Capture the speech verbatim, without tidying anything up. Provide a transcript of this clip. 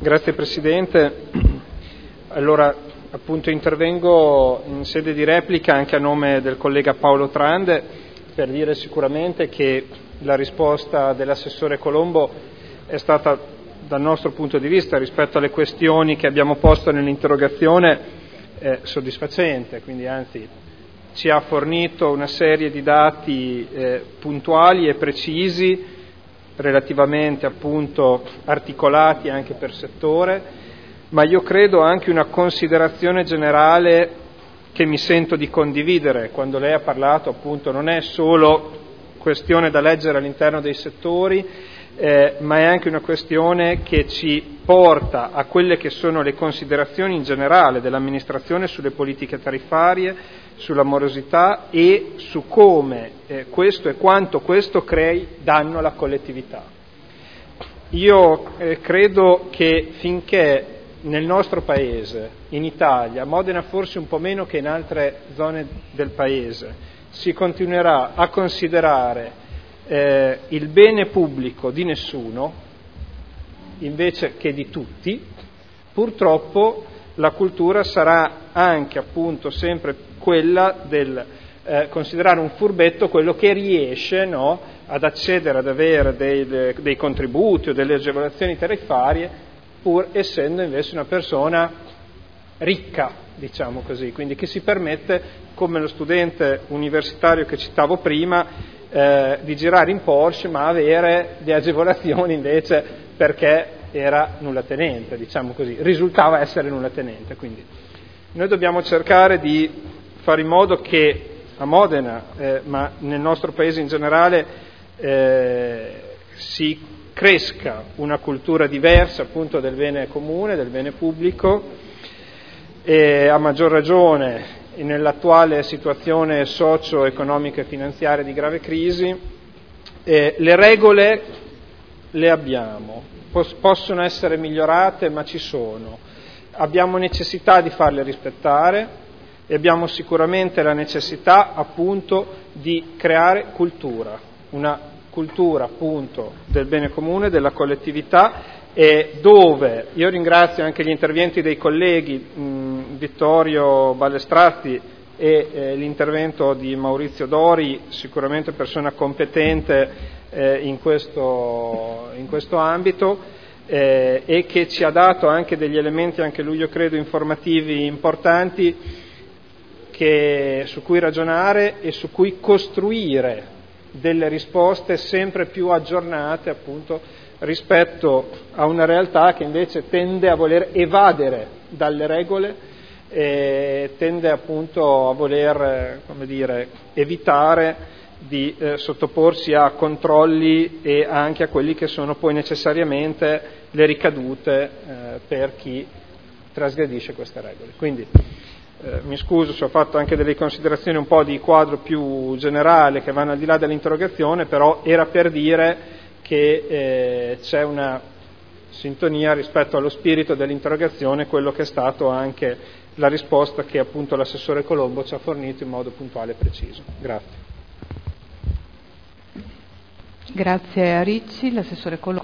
Grazie Presidente. Allora, appunto intervengo in sede di replica anche a nome del collega Paolo Trande per dire sicuramente che la risposta dell'assessore Colombo è stata, dal nostro punto di vista, rispetto alle questioni che abbiamo posto nell'interrogazione, eh, soddisfacente, quindi anzi ci ha fornito una serie di dati eh, puntuali e precisi, relativamente appunto articolati anche per settore, ma io credo anche una considerazione generale che mi sento di condividere. Quando lei ha parlato, appunto, non è solo questione da leggere all'interno dei settori, eh, ma è anche una questione che ci porta a quelle che sono le considerazioni in generale dell'amministrazione sulle politiche tariffarie, sulla morosità e su come eh, questo e quanto questo crei danno alla collettività. Io eh, credo che finché nel nostro Paese, in Italia, a Modena forse un po' meno che in altre zone del Paese, si continuerà a considerare eh, il bene pubblico di nessuno invece che di tutti, purtroppo la cultura sarà anche appunto sempre quella del eh, considerare un furbetto quello che riesce, no, ad accedere ad avere dei, dei, dei contributi o delle agevolazioni tariffarie pur essendo invece una persona ricca, diciamo così, quindi che si permette, come lo studente universitario che citavo prima, eh, di girare in Porsche ma avere le agevolazioni invece perché era nullatenente, diciamo così, risultava essere nullatenente. Quindi noi dobbiamo cercare di fare in modo che a Modena, eh, ma nel nostro Paese in generale, eh, si cresca una cultura diversa appunto del bene comune, del bene pubblico, e a maggior ragione nell'attuale situazione socio-economica e finanziaria di grave crisi. Eh, le regole le abbiamo, Pos- possono essere migliorate, ma ci sono. Abbiamo necessità di farle rispettare e abbiamo sicuramente la necessità appunto di creare cultura, una cultura appunto del bene comune, della collettività, e dove io ringrazio anche gli interventi dei colleghi mh, Vittorio Ballestrazzi e eh, l'intervento di Maurizio Dori, sicuramente persona competente eh, in, questo, in questo ambito, eh, e che ci ha dato anche degli elementi, anche lui io credo informativi importanti, che, su cui ragionare e su cui costruire delle risposte sempre più aggiornate appunto rispetto a una realtà che invece tende a voler evadere dalle regole e tende appunto a voler, come dire, evitare di eh, sottoporsi a controlli e anche a quelli che sono poi necessariamente le ricadute eh, per chi trasgredisce queste regole. Quindi Eh, mi scuso se ho fatto anche delle considerazioni un po' di quadro più generale che vanno al di là dell'interrogazione, però era per dire che eh, c'è una sintonia rispetto allo spirito dell'interrogazione, quello che è stato anche la risposta che appunto l'assessore Colombo ci ha fornito in modo puntuale e preciso. Grazie. Grazie a Ricci, l'assessore Colombo.